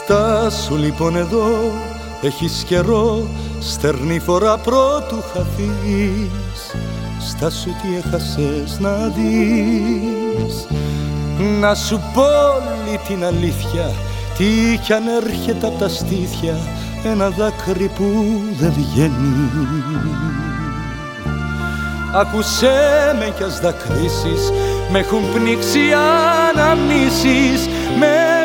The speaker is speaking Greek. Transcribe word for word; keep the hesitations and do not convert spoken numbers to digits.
Στάσου λοιπόν εδώ, έχεις καιρό, στερνή φορά πρώτου χαθείς. Στάσου τι έχασες να δεις. Να σου πω όλη την αλήθεια, τι κι αν έρχεται απ' τα στήθια, ένα δάκρυ που δεν βγαίνει. Άκουσέ με κι ας δακρύσεις, μ' έχουν πνίξει αναμνήσεις, με